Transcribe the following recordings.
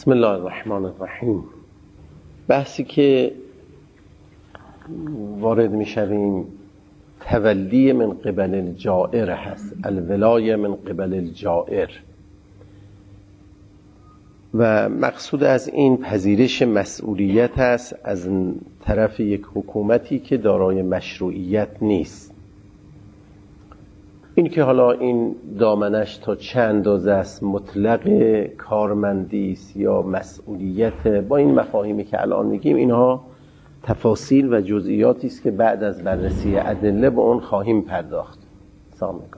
بسم الله الرحمن الرحیم. بحثی که وارد میشویم تولی من قبل الجائر هست، الولایه من قبل الجائر، و مقصود از این پذیرش مسئولیت است از طرف یک حکومتی که دارای مشروعیت نیست. این که حالا این دامنش تا چه اندازه است مطلق کارمندی است یا مسئولیت، با این مفاهیمی که الان میگیم اینها تفاصیل و جزئیاتی است که بعد از بررسی ادله به اون خواهیم پرداخت. سلام میکنم.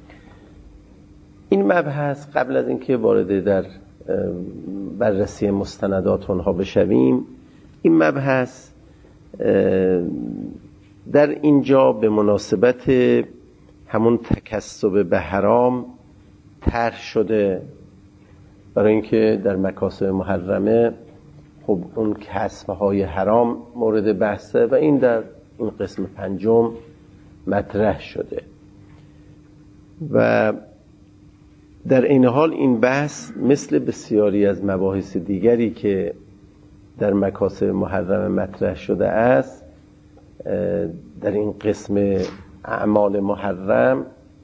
این مبحث قبل از اینکه وارد در بررسی مستندات اونها بشویم، این مبحث در اینجا به مناسبت همون تکسب به حرام طرح شده، برای اینکه در مکاسب محرمه خب اون کسب‌های حرام مورد بحثه و این در این قسم پنجم مطرح شده. و در این حال این بحث مثل بسیاری از مباحث دیگری که در مکاسب محرمه مطرح شده است، در این قسم اعمال محرم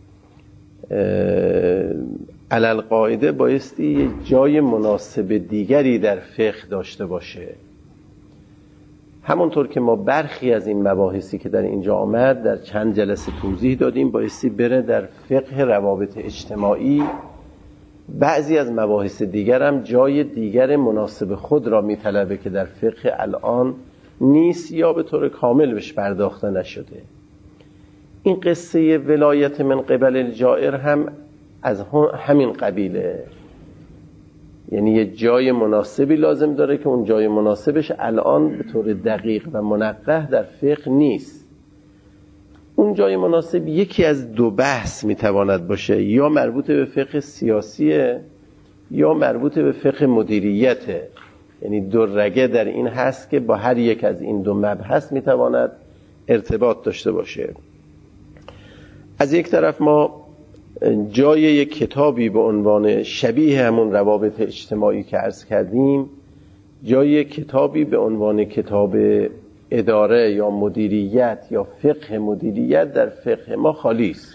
علل قاعده بایستی جای مناسب دیگری در فقه داشته باشه. همونطور که ما برخی از این مباحثی که در اینجا آمد در چند جلسه توضیح دادیم، بایستی بره در فقه روابط اجتماعی. بعضی از مباحث دیگر هم جای دیگر مناسب خود را میطلبه که در فقه الان نیست یا به طور کامل بهش پرداخته نشده. این قصه ولایت من قبل الجائر هم از همین قبیله، یعنی یه جای مناسبی لازم داره که اون جای مناسبش الان به طور دقیق و منقح در فقه نیست. اون جای مناسب یکی از دو بحث میتواند باشه، یا مربوط به فقه سیاسیه یا مربوط به فقه مدیریته. یعنی دو رگه در این هست که با هر یک از این دو مبحث میتواند ارتباط داشته باشه. از یک طرف ما جای یک کتابی به عنوان شبیه همون روابط اجتماعی که عرض کردیم، جای کتابی به عنوان کتاب اداره یا مدیریت یا فقه مدیریت در فقه ما خالی است.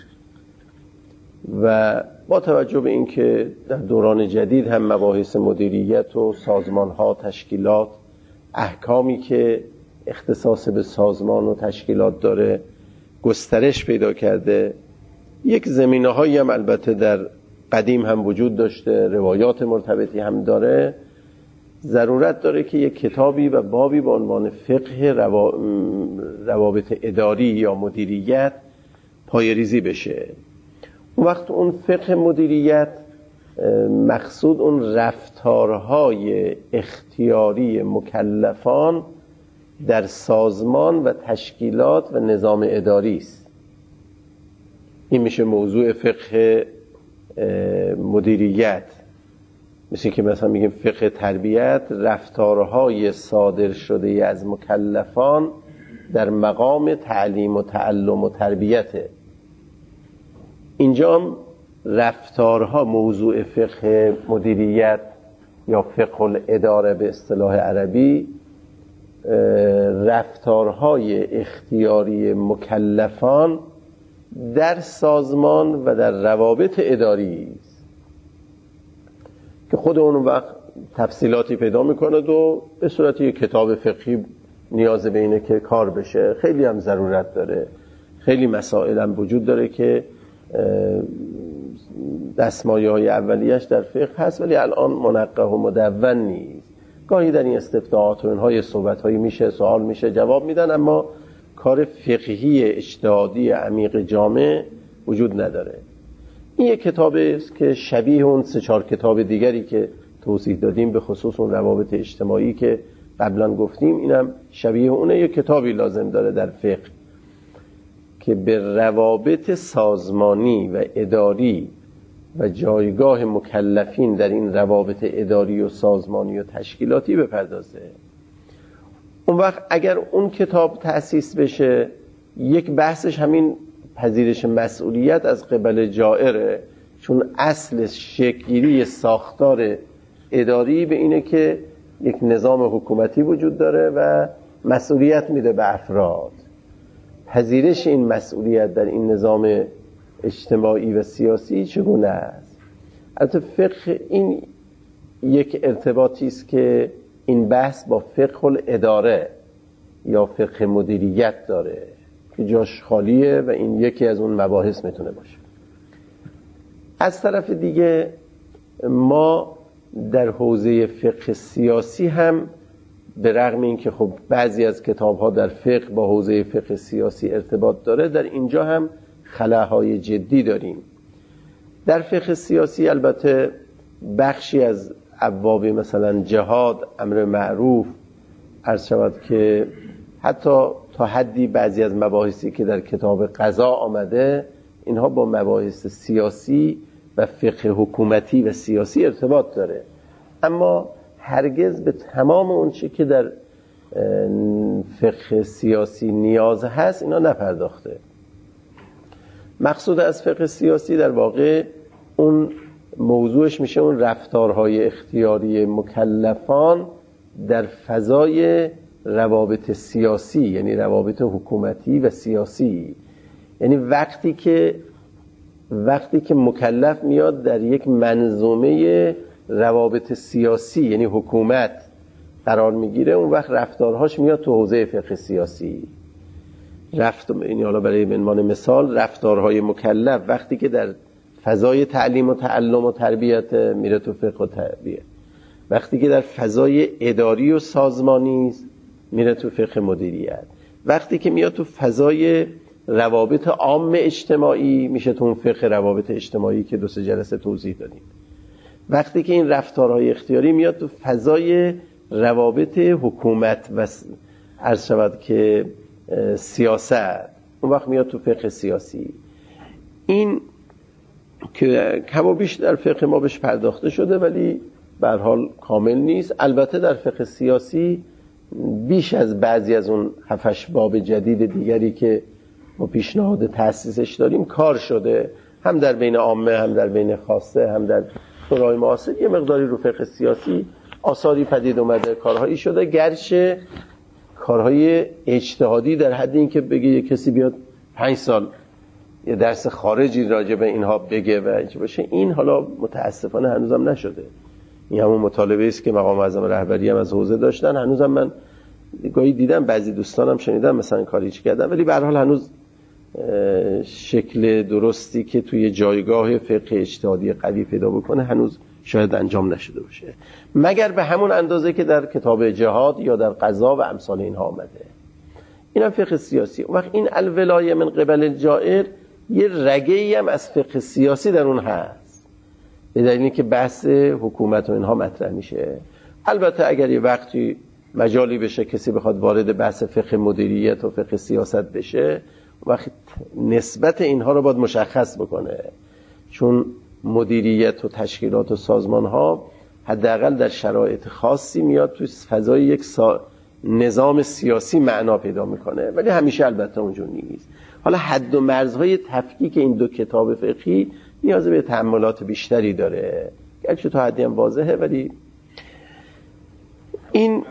و با توجه به اینکه در دوران جدید هم مباحث مدیریت و سازمان‌ها، تشکیلات، احکامی که اختصاص به سازمان و تشکیلات داره گسترش پیدا کرده، یک زمینه‌هایی هم البته در قدیم هم وجود داشته، روایات مرتبطی هم داره، ضرورت داره که یک کتابی و بابی به عنوان فقه روابط اداری یا مدیریت پایه‌ریزی بشه. اون وقت اون فقه مدیریت مقصود اون رفتارهای اختیاری مکلفان در سازمان و تشکیلات و نظام اداری است. این میشه موضوع فقه مدیریت. مثل که مثلا میگیم فقه تربیت، رفتارهای صادر شده از مکلفان در مقام تعلیم و تعلم و تربیته. اینجا هم رفتارها موضوع فقه مدیریت یا فقه الاداره به اصطلاح عربی، رفتارهای اختیاری مکلفان در سازمان و در روابط اداری است که خود اون وقت تفصیلاتی پیدا میکنه و به صورت یک کتاب فقهی نیاز به اینه که کار بشه. خیلی هم ضرورت داره، خیلی مسائل هم وجود داره که دستمایه‌های اولیش در فقه هست ولی الان منقح و مدون نیست. گاهی در این استفتاحات و اینها صحبت‌هایی میشه، سوال میشه، جواب میدن، اما کار فقهی اجتهادی عمیق جامع وجود نداره. این یک کتابی است که شبیه اون 3-4 کتاب دیگری که توضیح دادیم، به خصوص اون روابط اجتماعی که قبلا گفتیم، اینم شبیه اونه. یک کتابی لازم داره در فقه که به روابط سازمانی و اداری و جایگاه مکلفین در این روابط اداری و سازمانی و تشکیلاتی بپردازه. اون وقت اگر اون کتاب تأسیس بشه، یک بحثش همین پذیرش مسئولیت از قبل جائره، چون اصل شکل‌گیری ساختار اداری به اینه که یک نظام حکومتی وجود داره و مسئولیت میده به افراد. پذیرش این مسئولیت در این نظام اجتماعی و سیاسی چگونه است؟ البته فقه این یک ارتباطی است که این بحث با فقه الاداره یا فقه مدیریت داره که جاش خالیه و این یکی از اون مباحث میتونه باشه. از طرف دیگه ما در حوزه فقه سیاسی هم به رغم این که خب بعضی از کتاب‌ها در فقه با حوزه فقه سیاسی ارتباط داره، در اینجا هم خلاهای جدی داریم. در فقه سیاسی البته بخشی از ابواب مثلا جهاد، امر معروف، عرض شود که حتی تا حدی بعضی از مباحثی که در کتاب قضا آمده اینها با مباحث سیاسی و فقه حکومتی و سیاسی ارتباط داره، اما هرگز به تمام اون چی که در فقه سیاسی نیاز هست اینا نپرداخته. مقصود از فقه سیاسی در واقع اون موضوعش میشه اون رفتارهای اختیاری مکلفان در فضای روابط سیاسی، یعنی روابط حکومتی و سیاسی. یعنی وقتی که مکلف میاد در یک منظومه روابط سیاسی یعنی حکومت قرار میگیره، اون وقت رفتارهاش میاد تو حوزه فقه سیاسی. یعنی حالا برای عنوان مثال رفتارهای مکلف وقتی که در فضای تعلیم و تعلم و تربیت میره تو فقه و تربیت، وقتی که در فضای اداری و سازمانی میره تو فقه مدیریت، وقتی که میاد تو فضای روابط عام اجتماعی میشه تو اون فقه روابط اجتماعی که 2-3 جلسه توضیح دادیم، وقتی که این رفتارهای اختیاری میاد تو فضای روابط حکومت و عرض شود که سیاست، اون وقت میاد تو فقه سیاسی. این که کم و بیش در فقه ما بهش پرداخته شده ولی به هر حال کامل نیست. البته در فقه سیاسی بیش از بعضی از اون 7-8 باب جدید دیگری که ما پیشنهاد تأسیسش داریم کار شده، هم در بین عامه، هم در بین خاصه، هم در شورای معاصر یه مقداری رو فقه سیاسی آثاری پدید اومده، کارهایی شده، گرچه کارهای اجتهادی در حد این که بگه یه کسی بیاد 5 سال یه درس خارجی راجع به اینها بگه و اینجا باشه، این حالا متاسفانه هنوزم نشده. این همون مطالبه است که مقام اعظم رهبری هم از حوزه داشتن، هنوزم من گاهی دیدم بعضی دوستانم شنیدم مثلا کاریش کردن، ولی به هر حال هنوز شکل درستی که توی جایگاه فقه اجتهادی قوی پیدا بکنه هنوز شاید انجام نشده باشه، مگر به همون اندازه که در کتاب جهاد یا در قضا و امثال اینها آمده. این هم فقه سیاسی. اون وقت این الولایه من قبل الجائر یه رگه‌ای هم از فقه سیاسی در اون هست، به دلیلی که بحث حکومت و اینها مطرح میشه. البته اگر یه وقتی مجالی بشه کسی بخواد وارد بحث فقه مدیریت و فقه سیاست بشه، وقت نسبت اینها رو باید مشخص بکنه، چون مدیریت و تشکیلات و سازمان ها حداقل در شرایط خاصی میاد توی فضای یک نظام سیاسی معنا پیدا میکنه، ولی همیشه البته اونجور نیست. حالا حد و مرزهای تفکیک این دو کتاب فقهی نیاز به تأملات بیشتری داره، گرچه تا حدی هم واضحه، ولی این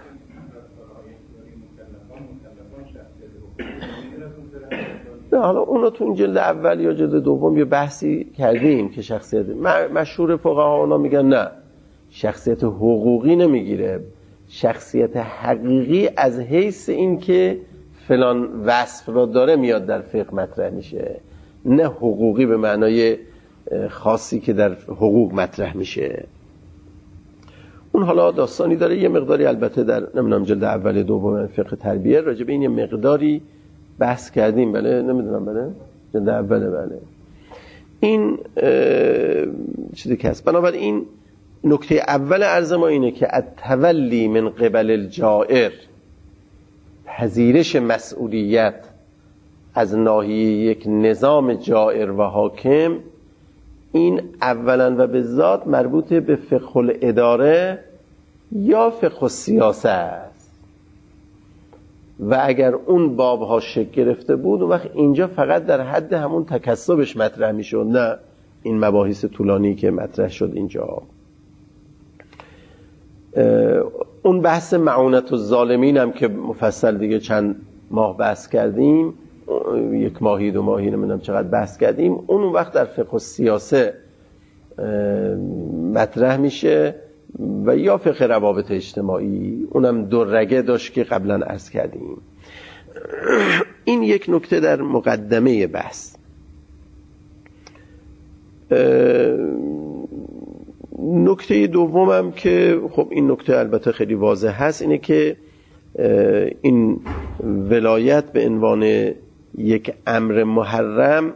نه، حالا اونو تو جلد اول یا جلد دوم یه بحثی کردیم که شخصیت مشهور فقها اونا میگن نه، شخصیت حقوقی نمیگیره، شخصیت حقیقی از حیث این که فلان وصف را داره میاد در فقه مطرح میشه، نه حقوقی به معنای خاصی که در حقوق مطرح میشه. اون حالا داستانی داره، یه مقداری البته در نمیدونم جلد اول دوم فقه تربیه راجع به این یه مقداری بحث کردیم، بله نمیدونم، بله جلد اوله، بله این چیزی که هست. بنابراین نکته اول عرض ما اینه که التولی من قبل الجائر، پذیرش مسئولیت از ناحیه یک نظام جائر و حاکم، این اولا و به ذات مربوط به فقه الاداره یا فقه السیاست است و اگر اون بابها شکل گرفته بود اون وقت اینجا فقط در حد همون تکسبش مطرح میشد، نه این مباحث طولانی که مطرح شد اینجا. اون بحث معونت الظالمین هم که مفصل دیگه چند ماه بحث کردیم، 1 ماهی 2 ماهی نمیدونم چقدر بحث کردیم، اون وقت در فقه و سیاسه مطرح میشه و یا فقه روابط اجتماعی، اونم 2 رگه داشت که قبلا عرض کردیم. این یک نکته در مقدمه بحث. نکته دومم که خب این نکته البته خیلی واضح هست، اینه که این ولایت به عنوان یک امر محرم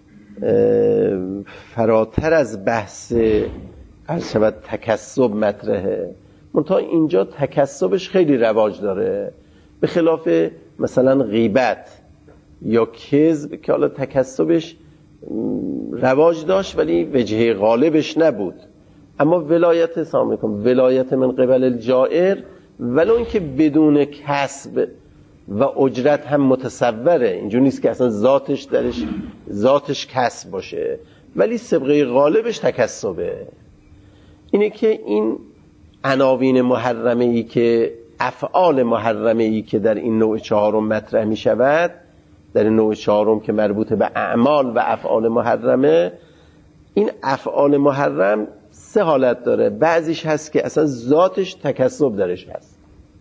فراتر از بحث عرض شود تکسب مطرحه. منتها اینجا تکسبش خیلی رواج داره، به خلاف مثلا غیبت یا کذب که حالا تکسبش رواج داشت ولی وجه غالبش نبود. اما ولایت ولایت من قبل الجائر، ولو اینکه بدون کسب و اجرت هم متصوره، اینجور نیست که اصلا ذاتش کسب باشه، ولی سبقه غالبش تکسبه. اینه که این عناوین محرمه ای که افعال محرمه ای که در این نوع 4 مطرح می شود، در این نوع 4 که مربوط به اعمال و افعال محرمه، این افعال محرم 3 حالت داره. بعضیش هست که اصلا ذاتش تکسب درش هست،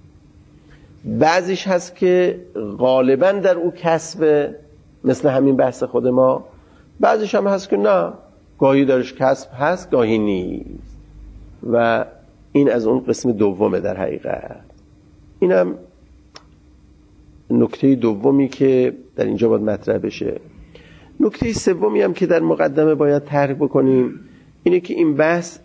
بعضیش هست که غالبا در او کسب، مثل همین بحث خود ما، بعضیش هم هست که نه، گاهی درش کسب هست گاهی نیست. و این از اون قسم دومه در حقیقت. اینم نکته دومی که در اینجا باید مطرح بشه. نکته سومی هم که در مقدمه باید طرح بکنیم اینه که این بحث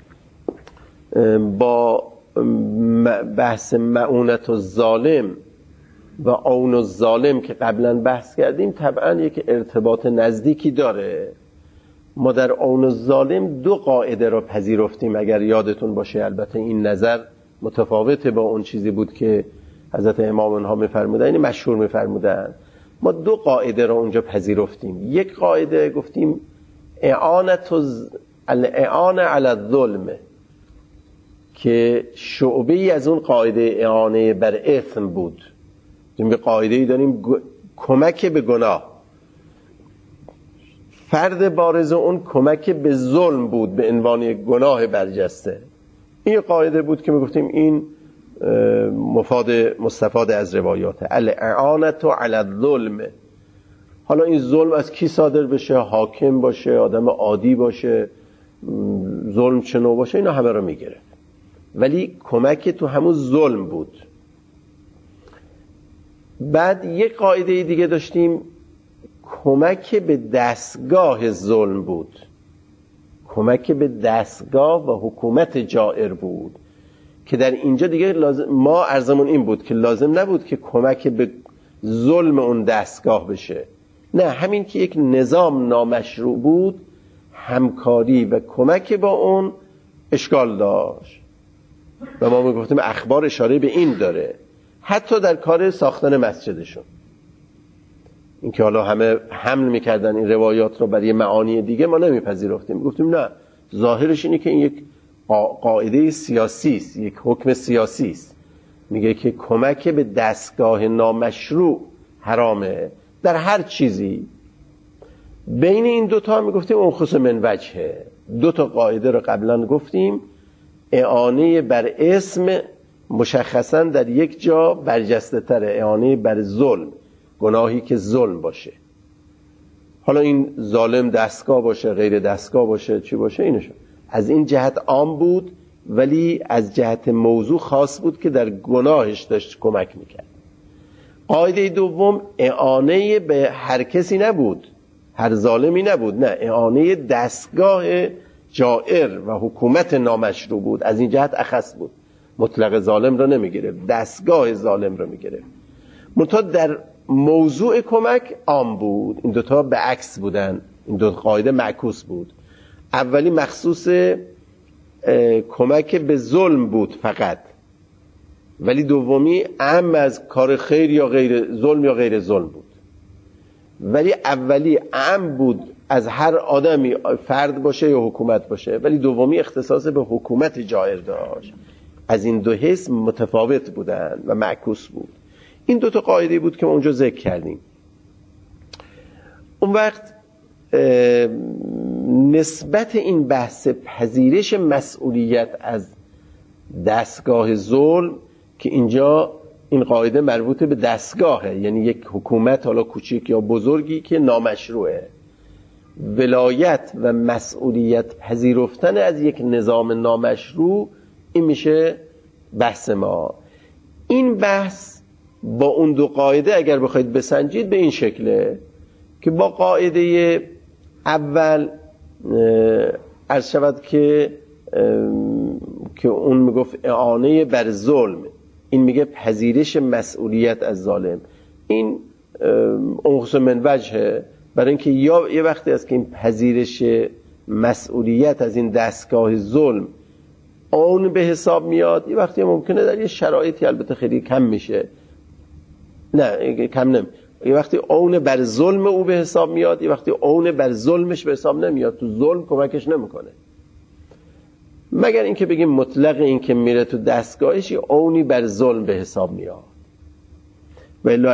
با بحث معونت الظالم و عون الظالم که قبلا بحث کردیم طبعا یک ارتباط نزدیکی داره. ما در عون الظالم 2 قاعده را پذیرفتیم، اگر یادتون باشه. البته این نظر متفاوته با اون چیزی بود که حضرت امام اونها میفرمودن، این مشهور میفرمودن. ما 2 قاعده را اونجا پذیرفتیم. یک قاعده گفتیم الاعانه علی الظلم، که شعبه‌ای از اون قاعده اعانه بر اثم بود. یعنی قاعده‌ای داریم کمک به گناه، فرد بارز اون کمک به ظلم بود به عنوان گناه برجسته. این قاعده بود که میگفتیم این مستفاد از روایات الاعانه علی الظلم. حالا این ظلم از کی صادر بشه؟ حاکم باشه، آدم عادی باشه، ظلم چنو باشه، اینا همه رو میگیره، ولی کمک تو همون ظلم بود. بعد یک قاعده دیگه داشتیم، کمک به دستگاه ظلم بود، کمک به دستگاه و حکومت جائر بود، که در اینجا دیگه ما عرضمون این بود که لازم نبود که کمک به ظلم اون دستگاه بشه، نه، همین که یک نظام نامشروع بود، همکاری و کمک با اون اشکال داشت. و ما میگفتیم اخبار اشاره به این داره، حتی در کار ساختن مسجدشون. این که حالا همه حمل میکردن این روایات رو برای معانی دیگه، ما نمیپذیرفتیم، گفتیم نه، ظاهرش اینه که این یک قاعده سیاسی است، یک حکم سیاسی است، میگه که کمک به دستگاه نامشروع حرامه در هر چیزی. بین این 2 تا میگفتیم اون خصوص من وجهه. 2 تا قاعده رو قبلا گفتیم، اعانه بر اسم مشخصا در یک جا برجسته تره، اعانه بر ظلم، گناهی که ظلم باشه، حالا این ظالم دستگاه باشه غیر دستگاه باشه چی باشه، اینشون از این جهت عام بود، ولی از جهت موضوع خاص بود که در گناهش داشت کمک میکرد. قاعده دوم اعانه به هر کسی نبود، هر ظالمی نبود، نه، اعانه دستگاه جائر و حکومت نامشروع بود، از این جهت اخص بود، مطلق ظالم رو نمیگیره، دستگاه ظالم رو میگیره. منتها در موضوع کمک عام بود. این 2 تا به عکس بودن، این 2 قاعده معکوس بود. اولی مخصوص کمک به ظلم بود فقط، ولی دومی عام از کار خیر یا غیر ظلم یا غیر ظلم بود. ولی اولی عام بود از هر آدمی، فرد باشه یا حکومت باشه، ولی دومی اختصاص به حکومت جائر داشت. از این دو حیث متفاوت بودن و معکوس بود. این دو تا قاعده بود که ما اونجا ذکر کردیم. اون وقت نسبت این بحث پذیرش مسئولیت از دستگاه ظلم که اینجا این قاعده مربوط به دستگاهه، یعنی یک حکومت حالا کوچیک یا بزرگی که نامشروعه، ولایت و مسئولیت پذیرفتن از یک نظام نامشروع، این میشه بحث ما. این بحث با اون دو قاعده اگر بخواید بسنجید به این شکله که با قاعده اول عرض شود که اون میگفت اعانه بر ظلم، این میگه پذیرش مسئولیت از ظالم. این اون من وجهه، برای اینکه یا یه وقتی است که این پذیرش مسئولیت از این دستگاه ظلم اون به حساب میاد، یه وقتی ممکنه در یه شرایطی البته خیلی کم میشه، نه کم نمی، یه وقتی اون بر ظلم او به حساب میاد، یه وقتی اون بر ظلمش به حساب نمیاد، تو ظلم کمکش نمیکنه، مگر اینکه بگیم مطلق این که میره تو دستگاهش اونی بر ظلم به حساب میاد. ولی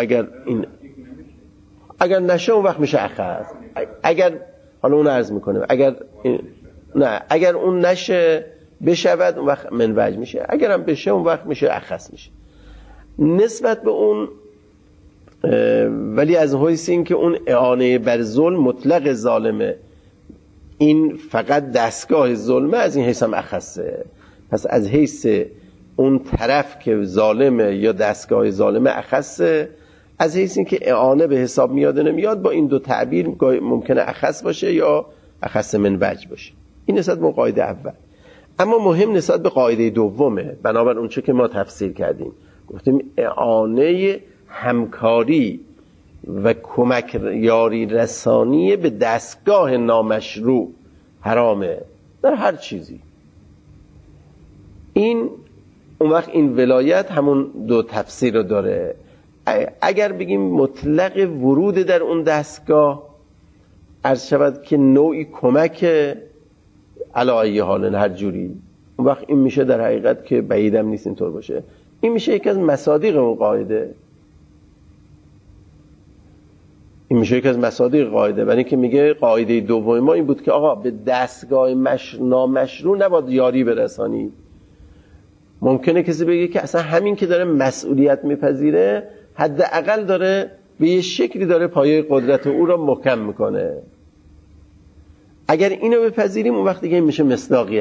اگر نشه اون وقت میشه اخذ. اگر حالا اون عرض میکنه اگر اون نشه بشود اون وقت منوج میشه، اگر هم بشه اون وقت میشه اخذ میشه نسبت به اون. ولی از حیث این که اون اعانه بر ظلم مطلق ظالمه، این فقط دستگاه ظلمه، از این حیث هم اخصه. پس از حیث اون طرف که ظالمه یا دستگاه ظالمه اخصه، از حیث این که اعانه به حساب میاد نمیاد، با این دو تعبیر ممکنه اخص باشه یا اخص منوج باشه. این نسبت به قاعده اول. اما مهم نسبت به قاعده دومه، بنابر اون چه که ما تفسیر کردیم، گفتیم اعانه همکاری و کمک یاری رسانی به دستگاه نامشروع حرامه در هر چیزی. این اون وقت این ولایت همون دو تفسیر رو داره. اگر بگیم مطلق ورود در اون دستگاه عرض شود که نوعی کمک علی حال هر جوری، اون وقت این میشه در حقیقت که بعیدم نیست اینطور باشه، این میشه یکی از مصادیق اون قاعده. این میشه یکی از مصادیق قاعده، برای اینکه میگه قاعده دوم ما این بود که آقا به دستگاه نامشروع نباید یاری برسانی. ممکنه کسی بگه که اصلا همین که داره مسئولیت میپذیره حداقل داره به یه شکلی داره پایه قدرت او را محکم میکنه. اگر اینو بپذیریم اون وقت دیگه میشه مصداقی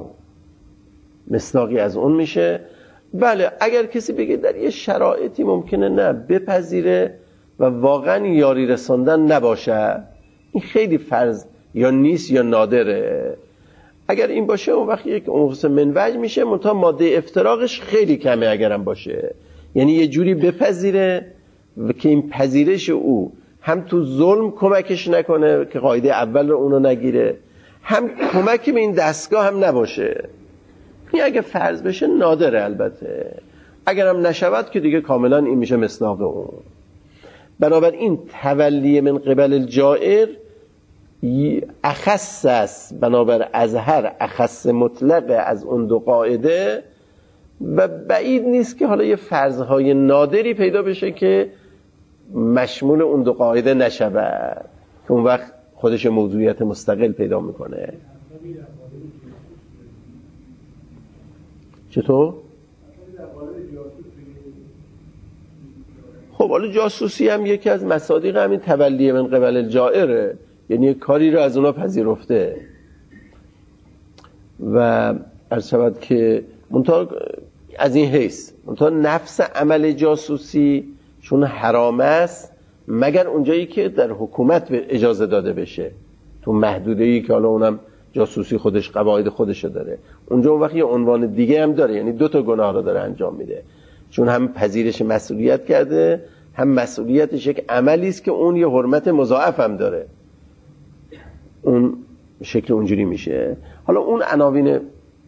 از اون میشه. بله اگر کسی بگه در یه شرایطی ممکنه نه بپذیره و واقعا یاری رساندن نباشه، این خیلی فرض یا نیست یا نادره. اگر این باشه اون وقت یک انفس منوج میشه، منتها ماده افتراقش خیلی کمه اگرم باشه، یعنی یه جوری بپذیره و که این پذیرش او هم تو ظلم کمکش نکنه که قاعده اول رو اونو نگیره، هم کمکی به این دستگاه هم نباشه. این اگه فرض بشه نادره، البته اگرم نشود که دیگه کاملا این میشه مصداق اون. بنابراین تولی من قبل الجائر اخص است، بنابر ازهر اخص مطلق از اون دو قاعده، و بعید نیست که حالا یه فرضهای نادری پیدا بشه که مشمول اون دو قاعده نشود، که اون وقت خودش موضوعیت مستقل پیدا میکنه. چطور؟ خب حالا جاسوسی هم یکی از مصادیق همین تولی من قبل الجائره، یعنی یک کاری رو از اونا پذیرفته و عرض شود که منتها از این حیث منتها نفس عمل جاسوسی چون حرام است مگر اونجایی که در حکومت اجازه داده بشه، تو محدوده‌ای که حالا اونم جاسوسی خودش قواعد خودشو داره، اونجا اون وقت یه عنوان دیگه هم داره، یعنی دو تا گناه رو داره انجام میده، چون هم پذیرش مسئولیت کرده، هم مسئولیتش یک عملی است که اون یه حرمت مضاعف هم داره، اون شکل اونجوری میشه. حالا اون عناوین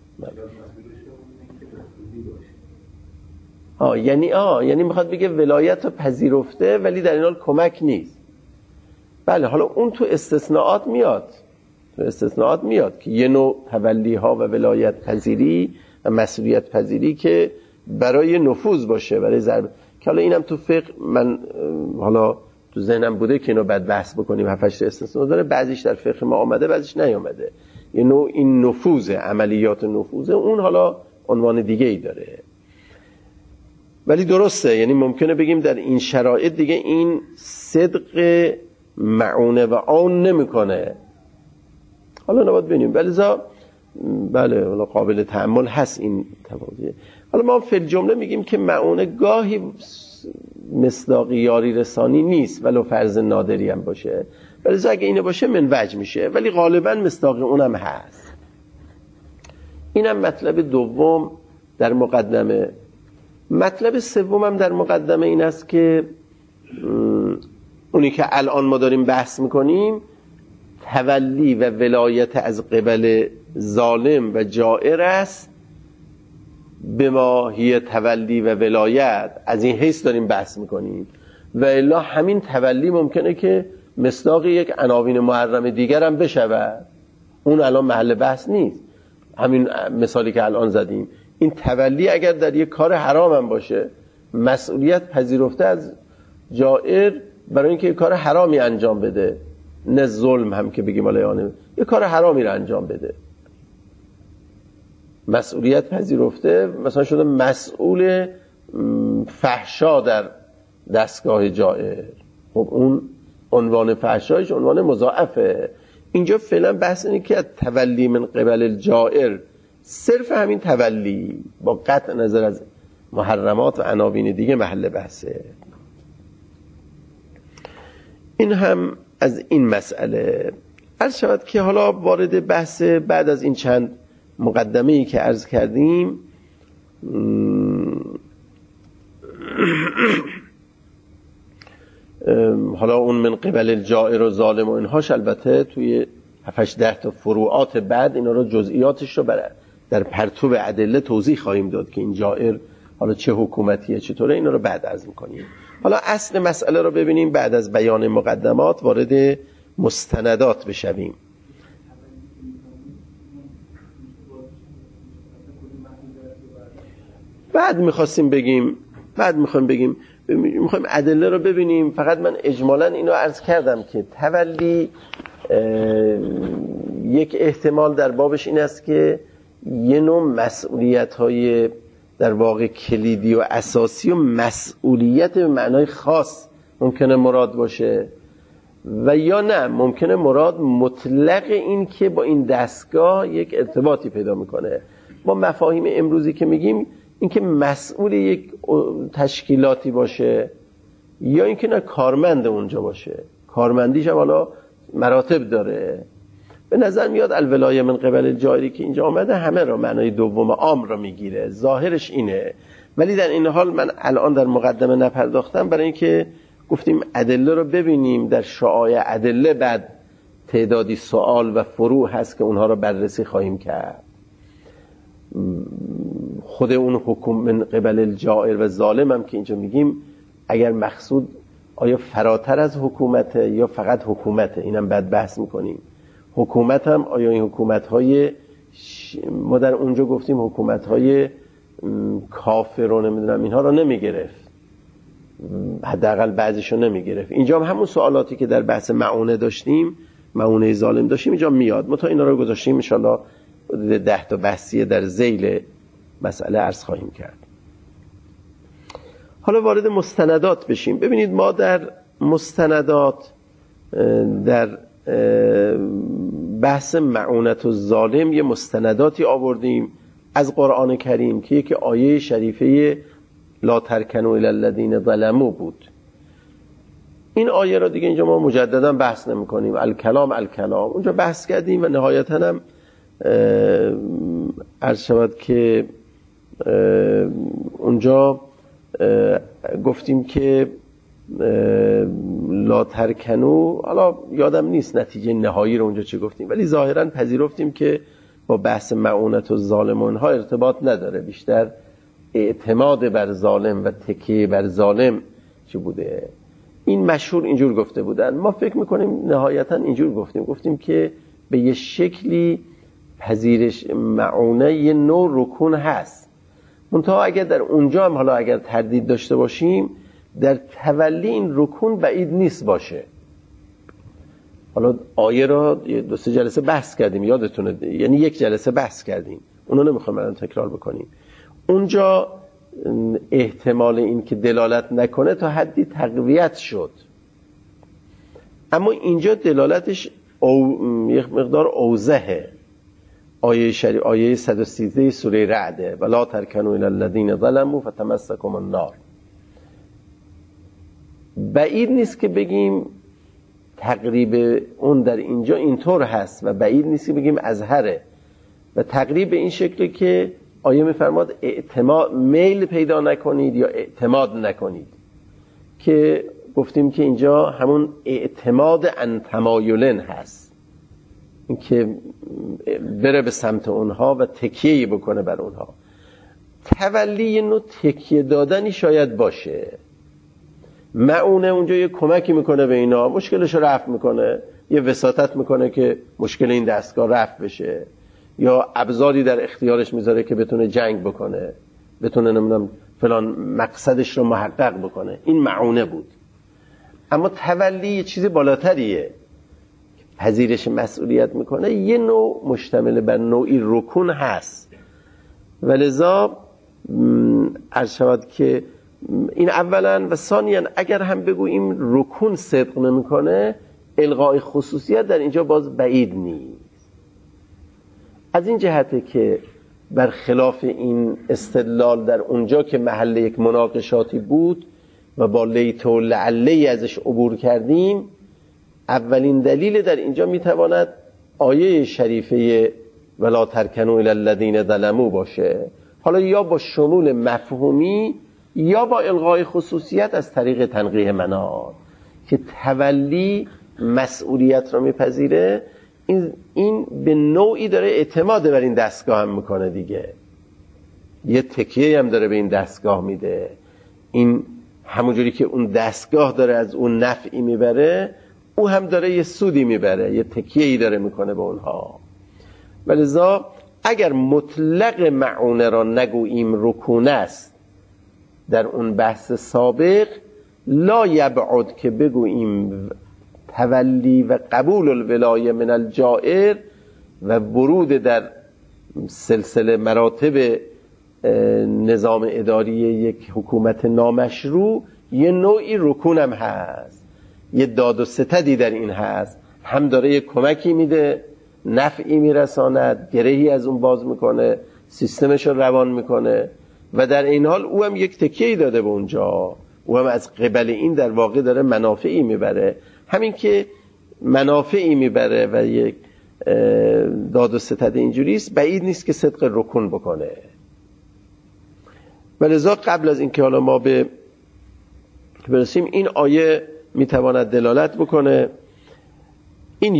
یعنی میخواد بگه ولایت رو پذیرفته ولی در این حال کمک نیست. بله حالا اون تو استثناءات میاد که یه نوع تولیها و ولایت پذیری مسئولیت پذیری که برای نفوذ باشه، برای ضرب. که حالا اینم تو فقه من حالا تو ذهنم بوده که اینو بعد بحث بکنیم، 7-8 استثنا داره، بعضیش در فقه ما آمده بعضیش نیامده. یه نوع این نفوذ، عملیات نفوذ، اون حالا عنوان دیگه ای داره. ولی درسته، یعنی ممکنه بگیم در این شرایط دیگه این صدق معونه و آن نمیکنه. حالا نباید ببینیم، ولی بله حالا قابل تأمل هست این تفاوت. حالا ما فی الجمله میگیم که معونه گاهی مصداق یاری رسانی نیست ولو فرض نادری هم باشه، ولی اگه اینه باشه من وجه میشه، ولی غالبا مصداق اونم هست. اینم مطلب دوم در مقدمه. مطلب سومم در مقدمه این است که اونی که الان ما داریم بحث میکنیم، تولی و ولایت از قبل ظالم و جائر است، به ماهی تولی و ولایت از این حیث داریم بحث میکنیم. و الا همین تولی ممکنه که مصداق یک عناوین محرم دیگر هم بشود، اون الان محل بحث نیست. همین مثالی که الان زدیم، این تولی اگر در یک کار حرام هم باشه، مسئولیت پذیرفته از جائر برای اینکه یک کار حرامی انجام بده، نه ظلم هم که بگیم الان یک کار حرامی رو انجام بده، مسئولیت پذیرفته، مثلا شده مسئول فحشا در دستگاه جائر. خب اون عنوان فحشایش عنوان مضاعفه. اینجا فعلا بحث اینه که تولی من قبل الجائر، صرف همین تولی با قطع نظر از محرمات و عناوین دیگه محل بحثه. این هم از این مسئله. عرض شود که حالا وارد بحث بعد از این چند مقدمه‌ای که عرض کردیم، حالا اون من قبل الجائر و ظالم و اینهاش البته توی 7-8 تا فروعات بعد اینا رو جزئیاتش رو در پرتو ادله توضیح خواهیم داد که این جائر حالا چه حکومتیه چطوره، اینا رو بعد عرض می‌کنیم. حالا اصل مسئله رو ببینیم، بعد از بیان مقدمات وارد مستندات بشویم. بعد میخوایم بگیم میخوایم ادله رو ببینیم. فقط من اجمالاً اینو عرض کردم که تولی یک احتمال در بابش این است که یه نوع مسئولیت‌های در واقع کلیدی و اساسی و مسئولیت به معنای خاص ممکنه مراد باشه، و یا نه ممکنه مراد مطلق این که با این دستگاه یک ارتباطی پیدا میکنه. با مفاهیم امروزی که میگیم این که مسئول یک تشکیلاتی باشه، یا این که نه کارمند اونجا باشه. کارمندیش هم حالا مراتب داره. به نظر میاد الولایه من قبل الجائری که اینجا آمده همه را معنای دوم عام را میگیره، ظاهرش اینه. ولی در این حال من الان در مقدمه نپرداختم، برای اینکه گفتیم ادله رو ببینیم. در شعاع ادله بعد تعدادی سوال و فروع هست که اونها رو بررسی خواهیم کرد. خود اون حکم من قبل الجائر و ظالم هم که اینجا میگیم، اگر مقصود آیا فراتر از حکومته یا فقط حکومته، اینم بعد بحث میکنیم. حکومت هم آیا این حکومت‌های ما در اونجا گفتیم حکومت‌های کافر رو نمیدونم اینها رو نمیگرفت، حداقل بعضیشو نمیگرفت. اینجا هم همون سوالاتی که در بحث معونه داشتیم، معونه ظالم داشتیم، اینجا میاد. ما تا اینا رو گذاشتیم ان شاءالله 10 تا بحثیه در ذیل مسئله عرض خواهیم کرد. حالا وارد مستندات بشیم. ببینید ما در مستندات در بحث معونت و ظالم یه مستنداتی آوردیم از قرآن کریم که یکی آیه شریفه لا ترکنوا الی الذین ظلموا بود. این آیه را دیگه اینجا ما مجددا بحث نمی کنیم. الکلام اونجا بحث کردیم و نهایتا هم عرض شود که اونجا گفتیم که لا ترکنو، حالا یادم نیست نتیجه نهایی رو اونجا چه گفتیم، ولی ظاهرا پذیرفتیم که با بحث معونت و ظالمون ها ارتباط نداره، بیشتر اعتماد بر ظالم و تکیه بر ظالم چی بوده. این مشهور اینجور گفته بودن. ما فکر میکنیم نهایتا اینجور گفتیم که به یه شکلی پذیرش معونه یه نوع رکون هست، منتها اگر در اونجا هم حالا اگر تردید داشته باشیم در تولی این رکون بعید نیست باشه. حالا آیه را 2-3 جلسه بحث کردیم یادتونه، یعنی 1 جلسه بحث کردیم، اونو نمیخوام الان تکرار بکنیم. اونجا احتمال این که دلالت نکنه تا حدی تقویت شد، اما اینجا دلالتش یک مقدار اوضحه. آیه 113 سوره رعده ولا ترکنوا الی الذین ظلموا فتمسکم النار. بعید نیست که بگیم تقریب اون در اینجا اینطور هست و بعید نیست که بگیم ازهره، و تقریب این شکلی که آیه میفرماد اعتماد میل پیدا نکنید یا اعتماد نکنید، که گفتیم که اینجا همون اعتماد عن تمایلن هست، این که بره به سمت اونها و تکیه بکنه بر اونها. تولی یه نوع تکیه دادنی شاید باشه، معونه اونجا یه کمکی میکنه به اینا، مشکلش رو رفع میکنه، یه وساطت میکنه که مشکل این دستگاه رفع بشه، یا ابزاری در اختیارش میذاره که بتونه جنگ بکنه، بتونه نمیدونم فلان مقصدش رو محقق بکنه. این معونه بود. اما تولی یه چیز بالاتریه، پذیرش مسئولیت میکنه، یه نوع مشتمل بر نوعی رکون هست. ولذا عرض شود که این اولا و ثانیا اگر هم بگوییم رکون صدق نمیکنه، الغای خصوصیت در اینجا باز بعید نیست. از این جهته که برخلاف این استدلال در اونجا که محل یک مناقشاتی بود و با لیت و لعلی ازش عبور کردیم، اولین دلیل در اینجا میتواند آیه شریفه ولا ترکنوا الی الذین ظلموا باشه، حالا یا با شمول مفهومی یا با الغای خصوصیت از طریق تنقیح منار که تولی مسئولیت را میپذیره. این به نوعی داره اعتماد بر این دستگاه هم میکنه دیگه، یه تکیه هم داره به این دستگاه میده. این همونجوری که اون دستگاه داره از اون نفعی میبره، او هم داره یه سودی میبره، یه تکیه‌ای داره میکنه به اونها. ولذا اگر مطلق معونه را نگوییم رکون است در اون بحث سابق، لا یبعد که بگوییم تولی و قبول الولایه من الجائر و ورود در سلسله مراتب نظام اداری یک حکومت نامشروع یه نوعی رکون هم هست، یه داد و ستدی در این هست، هم داره یه کمکی میده، نفعی میرساند، گرهی از اون باز میکنه، سیستمش رو روان میکنه، و در این حال او هم یک تکیه‌ای داده به اونجا، او هم از قبل این در واقع داره منافعی میبره. همین که منافعی میبره و یک داد و ستد اینجوریست، بعید نیست که صدق رکون بکنه. ولذا قبل از اینکه حالا ما به برسیم، این آیه میتواند دلالت بکنه. این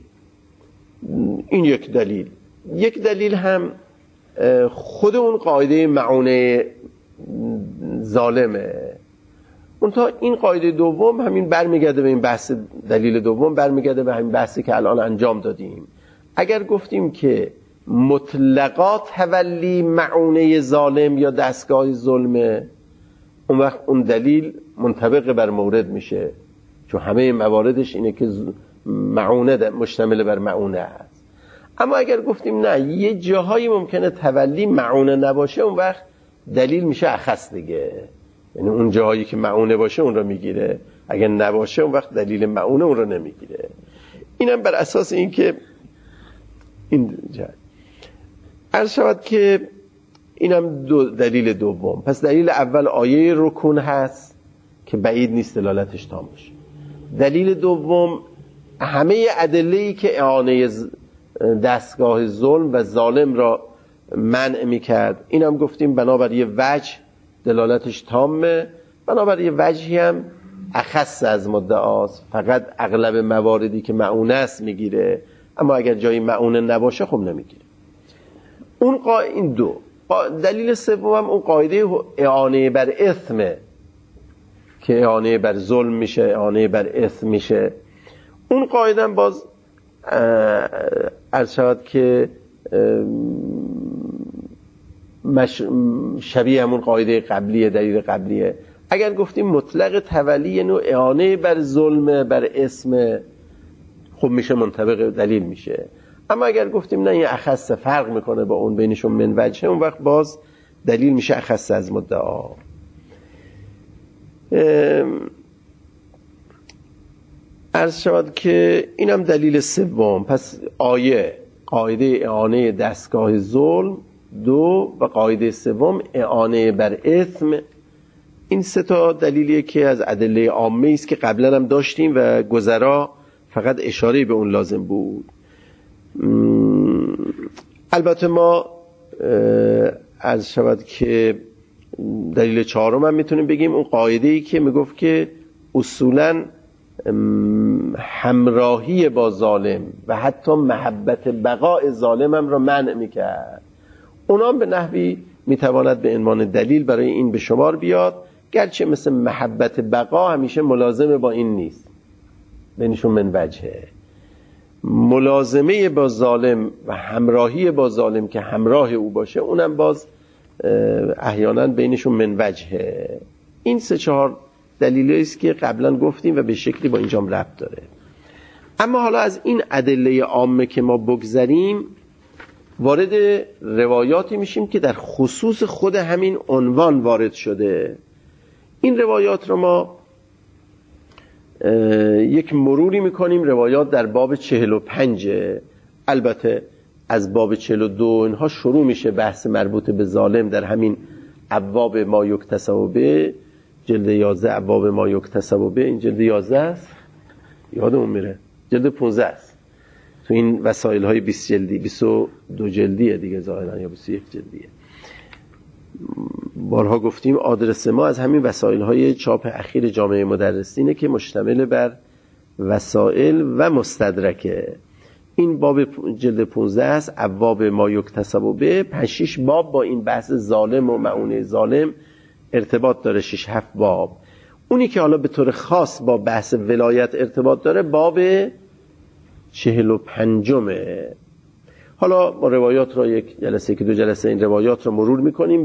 یک دلیل. یک دلیل هم خود اون قاعده معونه ظالمه. منتها این قاعده دوم همین برمیگرده به این بحث، دلیل دوم برمیگرده به همین بحثی که الان انجام دادیم. اگر گفتیم که مطلقات تولی معونه ظالم یا دستگاه ظلمه، اون وقت اون دلیل منطبق بر مورد میشه، چون همه مواردش اینه که معونه مشتمل بر معونه است. اما اگر گفتیم نه، یه جاهایی ممکنه تولی معونه نباشه، اون وقت دلیل میشه اخص دیگه، یعنی اون جاهایی که معونه باشه اون رو میگیره، اگر نباشه اون وقت دلیل معونه اون رو نمیگیره. اینم بر اساس این که این جهت عرض شود که اینم دلیل دوم. پس دلیل اول آیه رکون هست که بعید نیست دلالتش تام باشه. دلیل دوم همه ادله‌ای که اعانه دستگاه ظلم و ظالم را منع میکرد، اینم گفتیم بنابر یه وجه دلالتش تامه، بنابر یه وجهی هم اخص از مدعاست، فقط اغلب مواردی که معونه است میگیره، اما اگر جایی معونه نباشه خب نمیگیره. این دو. دلیل سوم هم اون قاعده اعانه بر اثمه که اعانه بر ظلم میشه، اعانه بر اثم میشه. اون قاعده هم باز عرض شد که شبیه همون قاعده قبلیه، دلیل قبلیه. اگر گفتیم مطلق تولی یعنی اعانه بر ظلم، بر اسم، خب میشه منطبق دلیل میشه. اما اگر گفتیم نه این اخص فرق میکنه با اون، بینشون من وجهه، اون وقت باز دلیل میشه اخص از مدعا. عرض شود که اینم دلیل سوم. پس قاعده اعانه دستگاه ظلم 2 و قاعده سوم اعانه بر اثم. این 3 تا دلیلیه که از ادله عامه است که قبلا هم داشتیم و گذرا فقط اشاره به اون لازم بود. البته ما عرض شود که دلیل 4 هم میتونیم بگیم اون قاعده‌ای که میگفت که اصولاً همراهی با ظالم و حتی محبت بقاء ظالم هم را منع میکرد. اونام به نحوی میتواند به عنوان دلیل برای این به شمار بیاد، گرچه مثل محبت بقا همیشه ملازمه با این نیست، بینشون من وجهه. ملازمه با ظالم و همراهی با ظالم که همراه او باشه اونم باز احیانا بینشون من وجهه. این 3-4 دلیلی است که قبلا گفتیم و به شکلی با اینجام ربط داره. اما حالا از این ادله عامه که ما بگذریم وارد روایاتی میشیم که در خصوص خود همین عنوان وارد شده. این روایات رو ما یک مروری میکنیم. روایات در باب 45، البته از باب 42 اینها شروع میشه بحث مربوط به ظالم در همین ابواب ما یکتسب به، جلد 11 ابواب ما یکتسب به. این جلد 11 است، یادمون میره جلد 15 است. تو این وسایل های 20 جلدی 22 جلدیه دیگه ظاهرا، یا 21 جلدیه. بارها گفتیم آدرس ما از همین وسایل های چاپ اخیر جامعه مدرسینه که مشتمل بر وسائل و مستدرکه. این باب جلد 15 است، ابواب ما یکتسب به. 5-6 باب با این بحث ظالم و مؤونه ظالم ارتباط داره، 6-7 باب. اونی که حالا به طور خاص با بحث ولایت ارتباط داره باب 45. حالا ما روایات را یک جلسه که 2 جلسه این روایات را مرور میکنیم.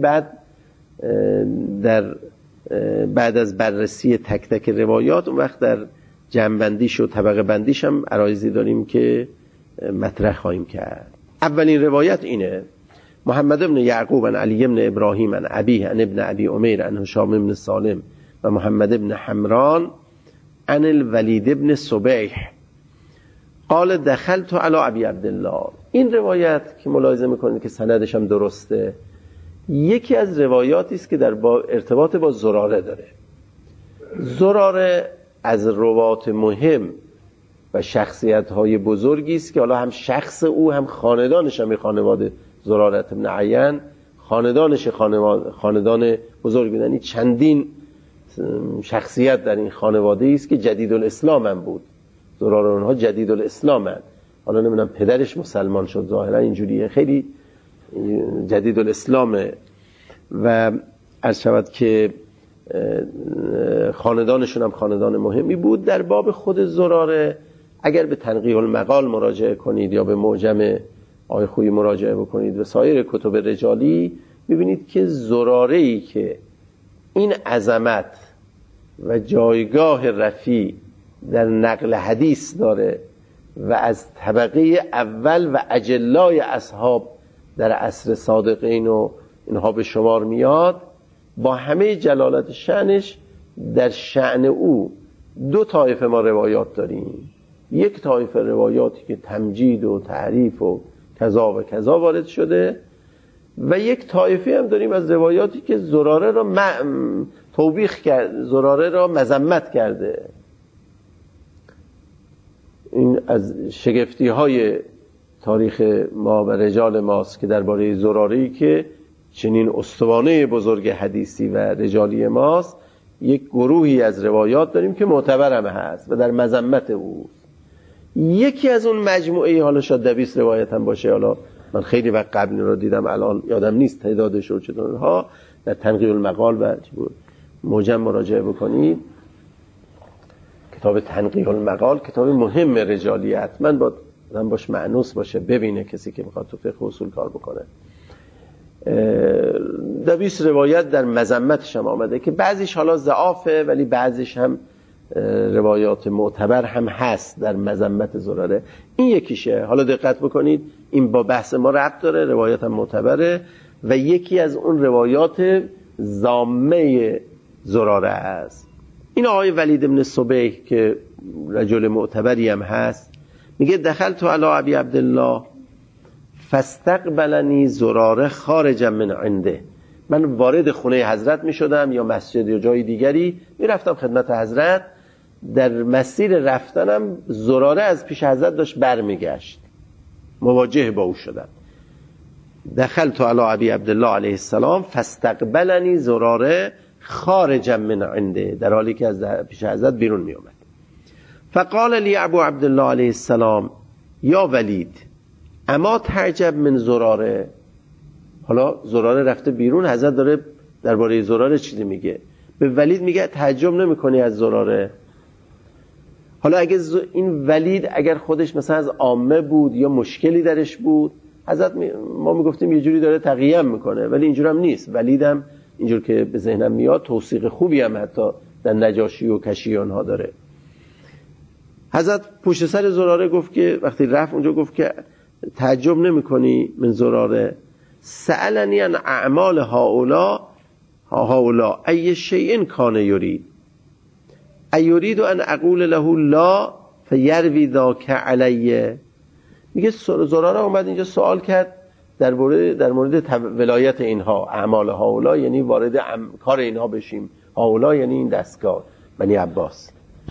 بعد از بررسی تک تک روایات اون وقت در جمع‌بندیش و طبقه بندیش هم عرایضی داریم که مطرح خواهیم کرد. اولین روایت اینه: محمد ابن یعقوب عن علی ابن ابراهیم عن ابیه عن ابن ابی امیر عن هشام ابن سالم و محمد ابن حمران عن الولید ابن صبیح قال دخلت علی ابی عبدالله. این روایت که ملاحظه میکنید که سندش هم درسته، یکی از روایاتی است که در ارتباط با زراره داره. زراره از روات مهم و شخصیت‌های بزرگی است که حالا هم شخص او هم خاندانش، هم خانواده زراره ابن عیان خاندانش خاندان بزرگی، یعنی چندین شخصیت در این خانواده است که جدید الاسلام هم بود. زراره اونها جدید الاسلام هم. حالا نمیدونم پدرش مسلمان شد، ظاهرا اینجوریه، خیلی جدید الاسلامه. و عرض شود که خاندانشون هم خاندان مهمی بود. در باب خود زراره اگر به تنقیح المقال مراجعه کنید یا به معجم آقای خویی مراجعه بکنید و سایر کتب رجالی، میبینید که زراره‌ای که این عظمت و جایگاه رفیع در نقل حدیث داره و از طبقه اول و اجلای اصحاب در عصر صادقین و اینها به شمار میاد، با همه جلالت شأنش در شأن او 2 طایفه ما روایات داریم. یک طایفه روایاتی که تمجید و تعریف و کذا و کذا وارد شده و یک طایفه هم داریم از روایاتی که زراره را توبیخ کرد، زراره را مذمت کرده. این از شگفتی های تاریخ ما و رجال ماست که درباره زراره‌ای که چنین استوانه بزرگ حدیثی و رجالی ماست یک گروهی از روایات داریم که معتبر هم هست و در مذمت اوست. یکی از اون مجموعه، حالا شاید 200 روایت هم باشه، حالا من خیلی وقت قبل رو دیدم الان یادم نیست تعدادش رو چطورها، در تنقیح المقال و معجم مراجعه بکنید. کتاب تنقیح المقال کتاب مهم رجالیت، من با آدم باش مأنوس باشه، ببینه کسی که میخواد تو فقه اصول کار بکنه. در 20 روایت در مذمتش هم آمده که بعضیش حالا ضعافه ولی بعضیش هم روایات معتبر هم هست در مذمت زراره. این یکیشه. حالا دقت بکنید این با بحث ما ربط داره، روایت هم معتبره و یکی از اون روایات ضامه زراره است. این آقای ولید بن صبیح که رجل معتبری هم هست میگه دخلت علی ابی عبدالله فاستقبلنی زراره خارجا من عنده. من وارد خونه حضرت میشدم یا مسجد یا جای دیگری میرفتم خدمت حضرت، در مسیر رفتنم زراره از پیش حضرت داشت برمیگشت، مواجه با او شدم. دخلت علی ابی عبدالله علیه السلام فاستقبلنی زراره خارجا من عنده، در حالی که از پیش حضرت بیرون می اومد. فقال لی ابو عبدالله علیه السلام یا ولید اما تعجب من زراره. حالا زراره رفته بیرون، حضرت داره درباره زراره چیزی میگه، به ولید میگه تعجب نمیکنی از زراره؟ حالا اگه این ولید اگر خودش مثلا از عامه بود یا مشکلی درش بود، حضرت ما میگفتیم یه جوری داره تقییم میکنه، ولی اینجور هم نیست. ولیدم اینجور که به ذهنم میاد توثیق خوبی هم حتی در نجاشی و کشی آنها داره. حضرت پشت سر زراره گفت که وقتی رفت اونجا گفت که تعجب نمی کنی من زراره؟ سألنی عن اعمال هؤلاء ای شیء کان یرید ایرید ان اقول له لا فیروی ذاک علیه. میگه زراره اومد اینجا سوال کرد در مورد ولایت اینها، اعمال هؤلاء یعنی وارد کار اینها بشیم، هؤلاء یعنی این دستگاه بنی عباس.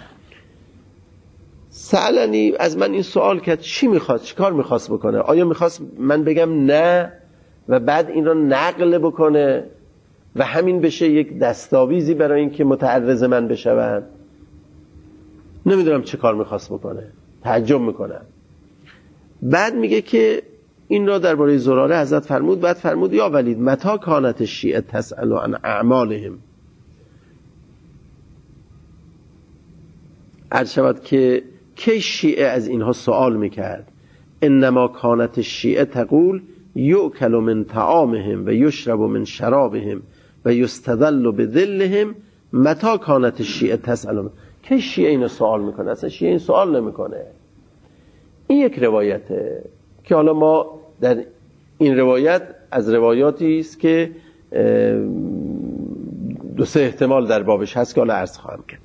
سألنی از من این سوال کرد چی میخواست، چی کار میخواست بکنه؟ آیا میخواست من بگم نه و بعد این را نقل بکنه و همین بشه یک دستاویزی برای این که متعرض من بشون؟ نمیدونم چه کار میخواست بکنه، تعجب میکنم. بعد میگه که این را درباره زراره حضرت فرمود، بعد فرمود یا ولید متى کانت الشیعه تسأل عن اعمالهم. عرض شود که کی شیعه از اینها سوال میکرد؟ انما کانت الشیعه تقول یؤکل من طعامهم و یشرب من شرابهم و یستظل بظلهم متى کانت الشیعه تسأل. کی شیعه اینو سوال میکنه؟ اصلا شیعه این سوال نمیکنه. این یک روایته که حالا ما در این روایت از روایاتی است که 2-3 احتمال در بابش هست که حالا عرض خواهم کرد.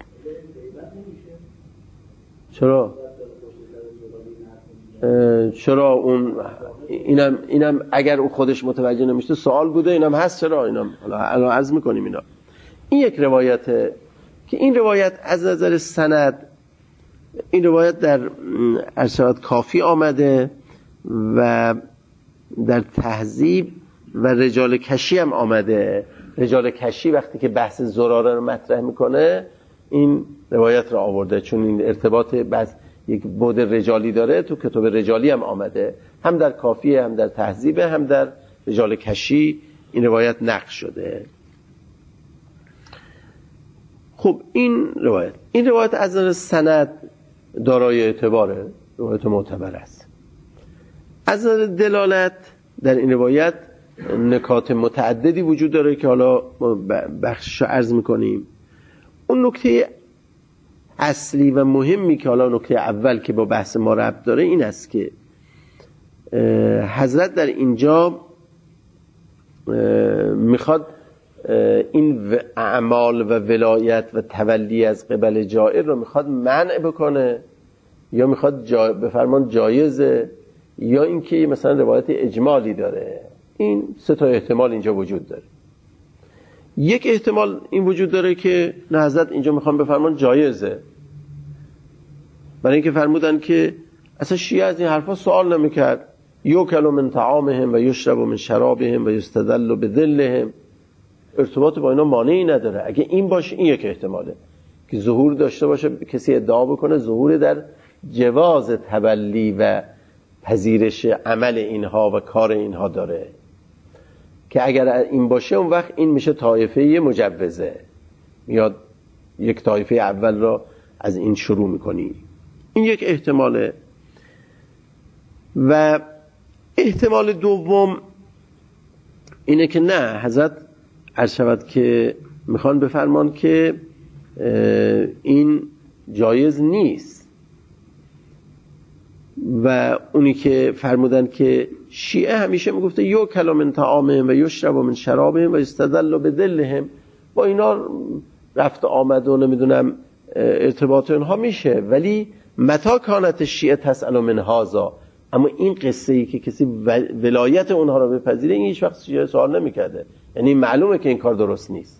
چرا اون اینم اگر او خودش متوجه نمیشه سوال بوده، اینم هست. چرا اینم حالا عرض میکنیم اینا. این یک روایته که این روایت از نظر سند، این روایت در ارشاد کافی آمده و در تهذیب و رجال کشی هم آمده. رجال کشی وقتی که بحث زراره رو مطرح میکنه این روایت رو آورده، چون این ارتباط بعض یک بعد رجالی داره، تو کتاب رجالی هم آمده، هم در کافی هم در تهذیب هم در رجال کشی این روایت نقل شده. خب این روایت از نظر سند دارای اعتباره، روایت معتبر است. از نظر دلالت در این روایت نکات متعددی وجود داره که حالا بخشش عرض میکنیم. اون نکته اصلی و مهمی که حالا نکته اول که با بحث ما ربط داره این است که حضرت در اینجا میخواد این اعمال و ولایت و تولی از قبل جائر رو میخواد منع بکنه یا میخواد به فرمان جایزه یا اینکه مثلا روایت اجمالی داره. این 3 احتمال اینجا وجود داره. یک احتمال این وجود داره که نه حضرت اینجا میخوان بفرمان جایزه، برای اینکه فرمودن که اصلا شیعه از این حرفا سوال نمیکرد. یوکل من طعامهم و یشرب من شرابهم و یستظل بظلهم، ارتباط با اینا مانعی نداره. اگه این باشه این یک احتماله که ظهور داشته باشه، کسی ادعا بکنه ظهور در جواز تبلی و پذیرش عمل اینها و کار اینها داره، که اگر این باشه اون وقت این میشه طایفه مجوزه، میاد یک طایفه اول را از این شروع میکنی. این یک احتماله. و احتمال دوم اینه که نه، حضرت عرض شود که میخوان بفرمان که این جایز نیست و اونی که فرمودن که شیعه همیشه میگفته یوکل من طعامهم و یشرب من شرابهم و یستدل بذلهم، با اینا رفت آمد و نمیدونم ارتباط اونها میشه، ولی متا کانت شیعه تسأل من هذا، اما این قصه ای که کسی ولایت اونها رو بپذیره این هیچ وقت شیعه سوال نمیکرده، یعنی معلومه که این کار درست نیست.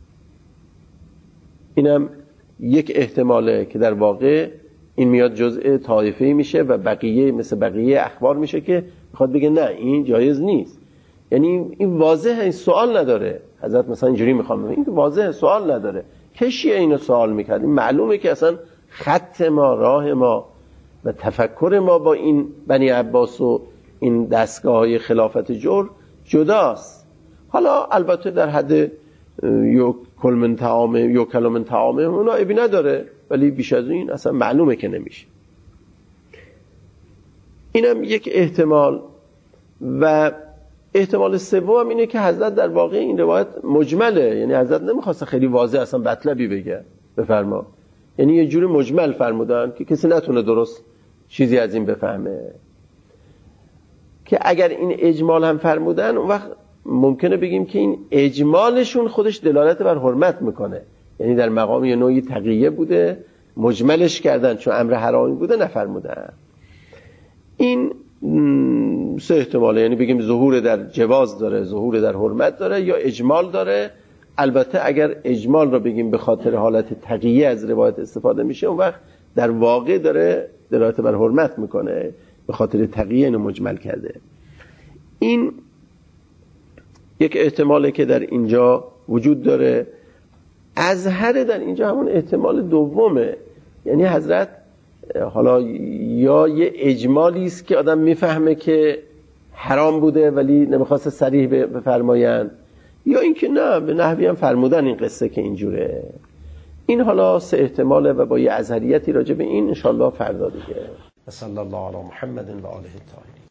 اینم یک احتماله که در واقع این میاد جزء طایفه‌ای میشه و بقیه مثل بقیه اخبار میشه که میخواد بگه نه این جایز نیست. یعنی این واضحه، این سوال نداره. حضرت مثلا اینجوری میخوام بگم، این واضحه سوال نداره. که شیعه اینو سوال میکرد؟ معلومه که اصلا خط ما، راه ما و تفکر ما با این بنی عباس و این دستگاه‌های خلافت جور جداست. حالا البته در حد یوکل من طعامه اونا عیبی نداره، ولی بیش از این اصلا معلومه که نمیشه. اینم یک احتمال. و احتمال سوم اینه که حضرت در واقع این روایت مجمله، یعنی حضرت نمیخواسته خیلی واضح اصلا مطلبی بگه بفرما، یعنی یه جوری مجمل فرمودن که کسی نتونه درست چیزی از این بفهمه. که اگر این اجمال هم فرمودن اون وقت ممکنه بگیم که این اجمالشون خودش دلالت بر حرمت میکنه، یعنی در مقام یه نوعی تقیه بوده، مجملش کردن چون امر حرامی بوده نفرمودن. این سه احتماله، یعنی بگیم ظهور در جواز داره، ظهور در حرمت داره، یا اجمال داره. البته اگر اجمال رو بگیم به خاطر حالت تقیه از روایت استفاده میشه، اون وقت در واقع داره دلالت بر حرمت میکنه، به خاطر تقیه اینو مجمل کرده. این یک احتماله که در اینجا وجود داره. اظهر در اینجا همون احتمال دومه، یعنی حضرت حالا یا یه اجمالی است که آدم میفهمه که حرام بوده ولی نمیخواست صریح بفرمایند، یا اینکه نه به نحوی هم فرمودن این قصه که اینجوره. این حالا سه احتماله و با یه اظهریتی راجع به این انشالله فردا دیگه. صلی الله علی محمد و آله الطاهرین.